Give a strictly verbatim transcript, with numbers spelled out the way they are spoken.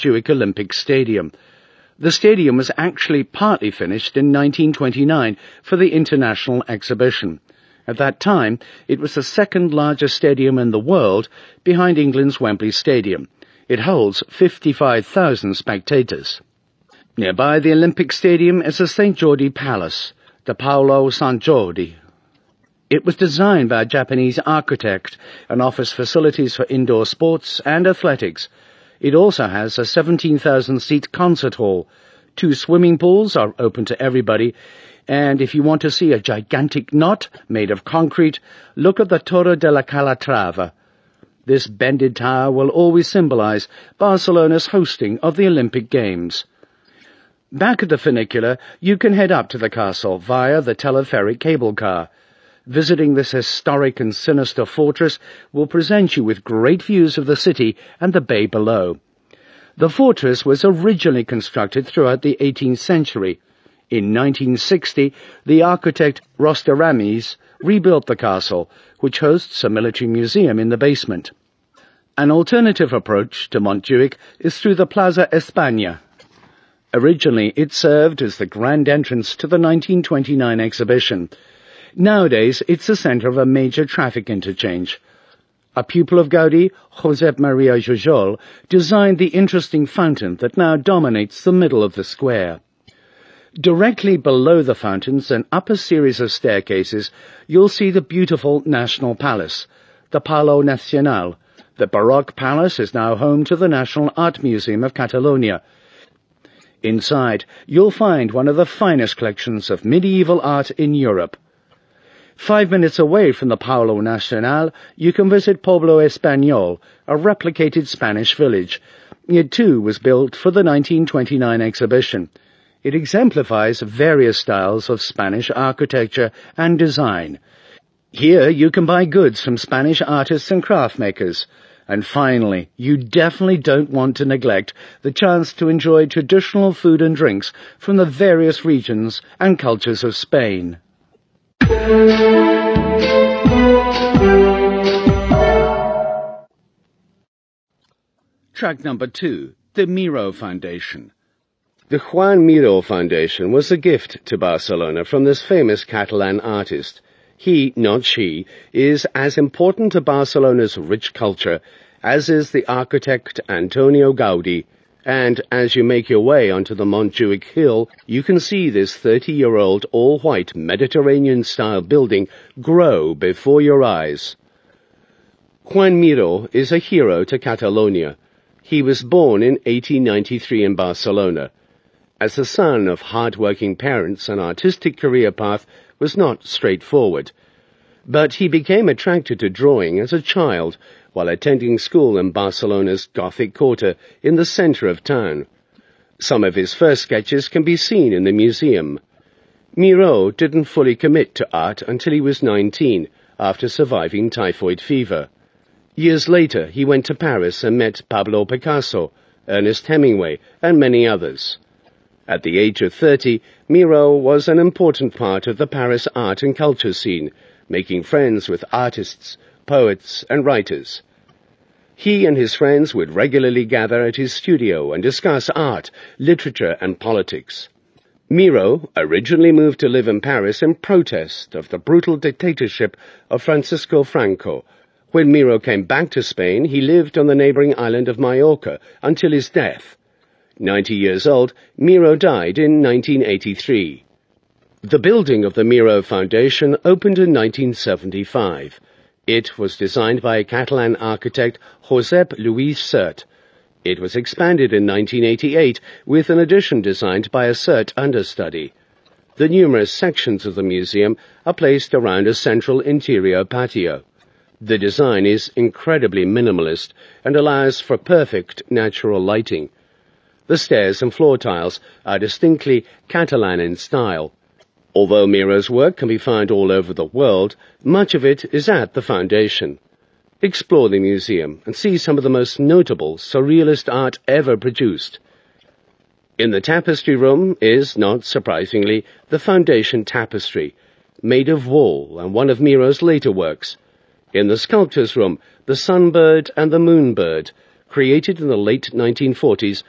Montjuic Olympic Stadium. The stadium was actually partly finished in nineteen twenty-nine for the International Exhibition. At that time, it was the second largest stadium in the world, behind England's Wembley Stadium. It holds fifty-five thousand spectators. Nearby the Olympic Stadium is the Saint Jordi Palace, the Paolo Sant Jordi. It was designed by a Japanese architect and offers facilities for indoor sports and athletics. It also has a seventeen thousand seat concert hall. Two swimming pools are open to everybody, and if you want to see a gigantic knot made of concrete, look at the Torre de la Calatrava. This bended tower will always symbolize Barcelona's hosting of the Olympic Games. Back at the funicular, you can head up to the castle via the teleferic cable car. Visiting this historic and sinister fortress will present you with great views of the city and the bay below. The fortress was originally constructed throughout the eighteenth century. In nineteen sixty, the architect Rostaramies rebuilt the castle, which hosts a military museum in the basement. An alternative approach to Montjuic is through the Plaza España. Originally, it served as the grand entrance to the nineteen twenty-nine exhibition. Nowadays, it's the centre of a major traffic interchange. A pupil of Gaudí, Josep Maria Jujol, designed the interesting fountain that now dominates the middle of the square. Directly below the fountains and up a series of staircases, you'll see the beautiful National Palace, the Palau Nacional. The Baroque palace is now home to the National Art Museum of Catalonia. Inside, you'll find one of the finest collections of medieval art in Europe. Five minutes away from the Palau Nacional, you can visit Pueblo Español, a replicated Spanish village. It too was built for the nineteen twenty-nine exhibition. It exemplifies various styles of Spanish architecture and design. Here you can buy goods from Spanish artists and craft makers. And finally, you definitely don't want to neglect the chance to enjoy traditional food and drinks from the various regions and cultures of Spain. Track number two, the Miró Foundation. The Joan Miró Foundation was a gift to Barcelona from this famous Catalan artist. He, not she, is as important to Barcelona's rich culture as is the architect Antonio Gaudí. And as you make your way onto the Montjuic Hill, you can see this thirty-year-old all-white Mediterranean-style building grow before your eyes. Joan Miró is a hero to Catalonia. He was born in eighteen ninety-three in Barcelona. As the son of hard-working parents, an artistic career path was not straightforward. But he became attracted to drawing as a child while attending school in Barcelona's Gothic Quarter in the centre of town. Some of his first sketches can be seen in the museum. Miró didn't fully commit to art until he was nineteen, after surviving typhoid fever. Years later, he went to Paris and met Pablo Picasso, Ernest Hemingway, and many others. At the age of thirty, Miró was an important part of the Paris art and culture scene, making friends with artists, poets, and writers. He and his friends would regularly gather at his studio and discuss art, literature, and politics. Miró originally moved to live in Paris in protest of the brutal dictatorship of Francisco Franco. When Miró came back to Spain, he lived on the neighboring island of Majorca until his death. Ninety years old, Miró died in nineteen eighty-three. The building of the Miró Foundation opened in nineteen seventy-five. It was designed by Catalan architect Josep Lluís Sert. It was expanded in nineteen eighty-eight with an addition designed by a Sert understudy. The numerous sections of the museum are placed around a central interior patio. The design is incredibly minimalist and allows for perfect natural lighting. The stairs and floor tiles are distinctly Catalan in style. Although Miró's work can be found all over the world, much of it is at the foundation. Explore the museum and see some of the most notable surrealist art ever produced. In the tapestry room is, not surprisingly, the foundation tapestry, made of wool and one of Miró's later works. In the sculptor's room, the sunbird and the moonbird, created in the late nineteen forties